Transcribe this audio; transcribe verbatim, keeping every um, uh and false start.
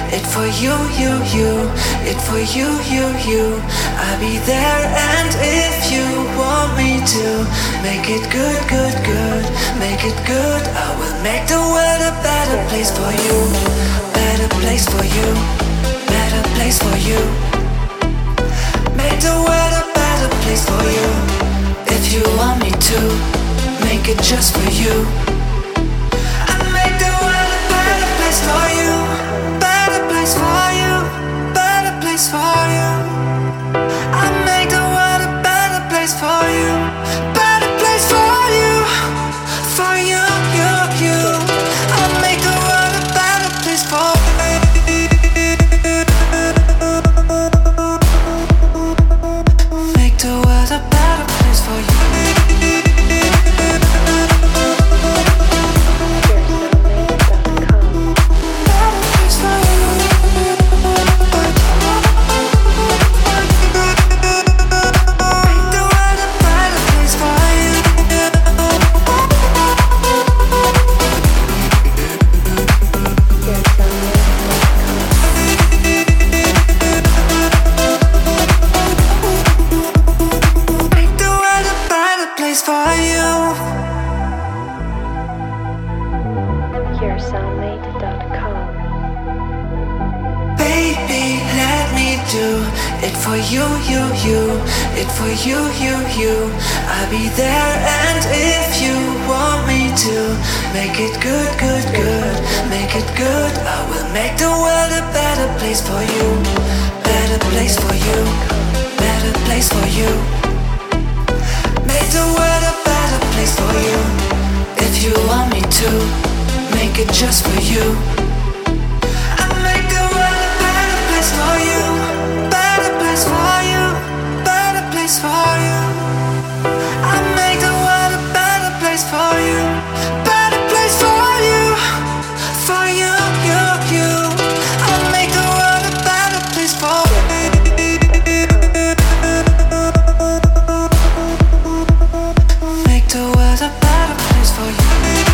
it for you, you, you, it for you, you, you. I'll be there, and if you want me to make it good, good, good, make it good, I will make the world a better place for you, better place for you, better place for you. Make the world a better place for you. If you want me to make it just for you, I'll make the world a better place for you, better place for you, better place for you. I'll make the world a better place for you, better place for you, for you, you, you. I'll make the world a better place for you. Make the world a better place for you. It for you, you, you, it for you, you, you. I'll be there, and if you want me to make it good, good, good, make it good, I will make the world a better place for you, better place for you, better place for you. Make the world a better place for you. If you want me to make it just for you, I'll make the world a better place for you, better place for you, better place for you. I'll make the world a better place for you, better place for you, for you, you, you. I'll make the world a better place for you. Make the world a better place for you.